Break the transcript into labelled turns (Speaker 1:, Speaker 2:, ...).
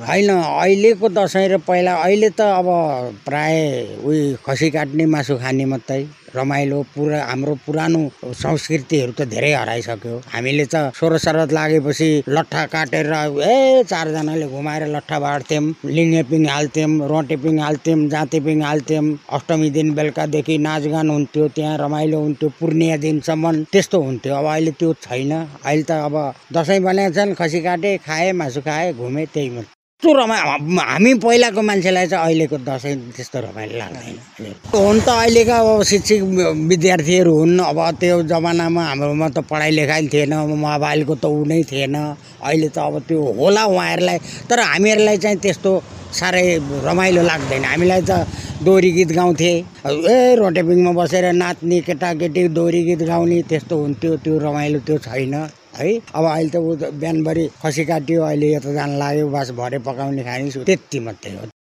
Speaker 1: होइन अहिलेको दसैँ र पहिला अहिले त अब प्राय उही खसी काट्ने मासु खाने मात्रै रमाइलो पुरा हाम्रो पुरानो संस्कृतिहरू त धेरै हराइसक्यो। हामीले त सोह्र श्राद्ध लागेपछि लट्ठा काटेर चारजनाले घुमाएर लट्ठा बाँड्थ्यौँ, लिङ्गे पिङ हाल्थ्यौँ, रोटे पिङ हाल्थ्यौँ, जाँते पिङ हाल्थ्यौँ। अष्टमी दिन बेलुकादेखि नाचगान हुन्थ्यो, त्यहाँ रमाइलो हुन्थ्यो, पूर्णिया दिनसम्म त्यस्तो हुन्थ्यो। अब अहिले त्यो छैन। अहिले त अब दसैँ बनाएको छन्, खसी काटे, खाए, मासु खाए, घुमे, त्यही मात्रै। हामी पहिलाको मान्छेलाई चाहिँ अहिलेको दसैँ त्यस्तो रमाइलो लाग्दैन। हुन त अहिलेका अब शिक्षित विद्यार्थीहरू हुन्। अब त्यो जमानामा हाम्रोमा त पढाइ लेखाइ थिएन, मोबाइलको त ऊ नै थिएन। अहिले त अब त्यो होला उहाँहरूलाई, तर हामीहरूलाई चाहिँ त्यस्तो साह्रै रमाइलो लाग्दैन। हामीलाई त दोहोरी गीत गाउँथे, रोटेपिङमा बसेर नाच्ने, केटाकेटी दोहोरी गीत गाउने, त्यस्तो हुन्थ्यो। त्यो रमाइलो त्यो छैन है। अब अहिले त बिहानभरि खसी काट्यो, अहिले यता जान लाग्यो, बस भरे पकाउने खाने त्यति मात्रै हो।